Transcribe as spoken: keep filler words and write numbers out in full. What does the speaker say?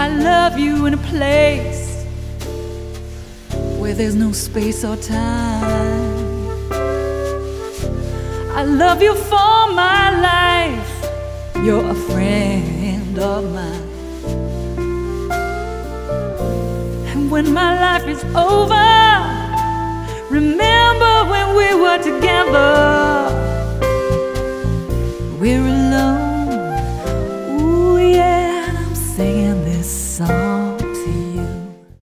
I love you in a place where there's no space or time. I love you for my life. You're a friend of mine. And when my life is over, remember when we were together.